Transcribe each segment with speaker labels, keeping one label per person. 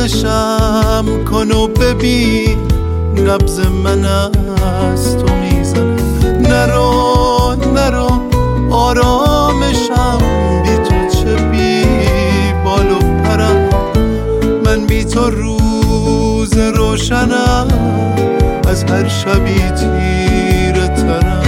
Speaker 1: نوازشم کن و ببین نبض من از تو میزنه. نرو نرو آرامشم، بی تو چه بی بال و پرم. من بی تو روز روشنم، از هر شبی تیره ترم.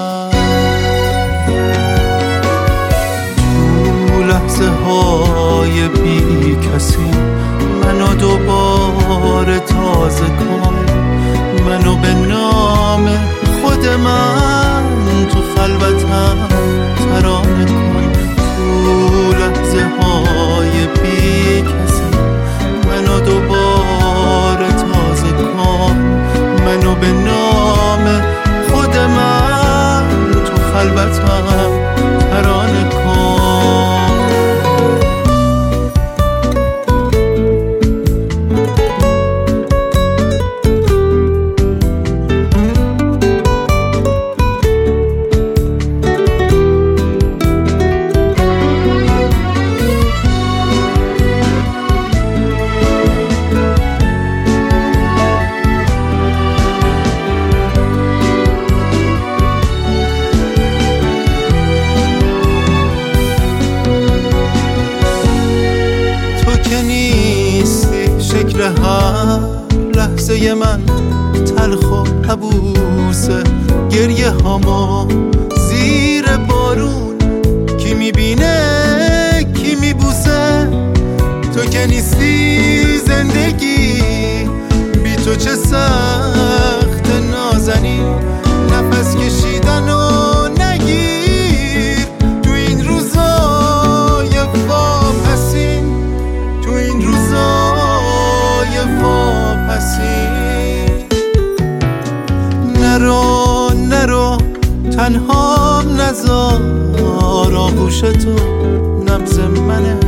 Speaker 1: تو لحظه های بی کسی منو دوباره تازه کن. منو به نام خود من تو خلوتم ترانه کن. تو لحظه های بی کسی منو دوباره تازه کن. منو به نام خود من تو خلوتم ترانه کن. شکل هر لحظه من تلخ و عبوسه. گریه هامو زیر بارون کی میبینه کی میبوسه. تو که نیستی زندگی بی تو چه سخت نازنین. نفس کشیدن و نگیر تو این روزای واپسین. تو این روزای واپسین. نرو نرو تنهام نذار، آغوش تو نبض منه.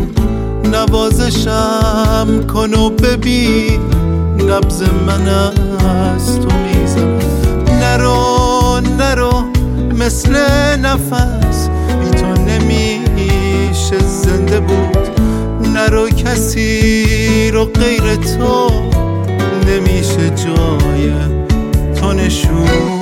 Speaker 1: نوازشم کن و ببین نبض من از تو میزنه. نرو نرو مثل نفس بی تو نمیشه زنده بود. نرو کسی رو غیر تو نمیشه جای تو نشون.